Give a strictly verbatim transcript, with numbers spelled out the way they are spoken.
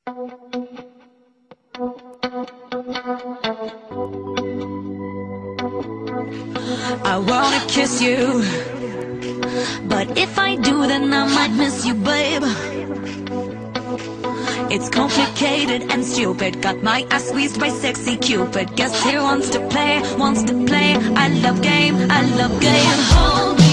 I wanna kiss you, but if I do, then I might miss you, babe. It's complicated and stupid. Got my ass squeezed by sexy Cupid. Guess he wants to play, wants to play. I love game, I love game. Hold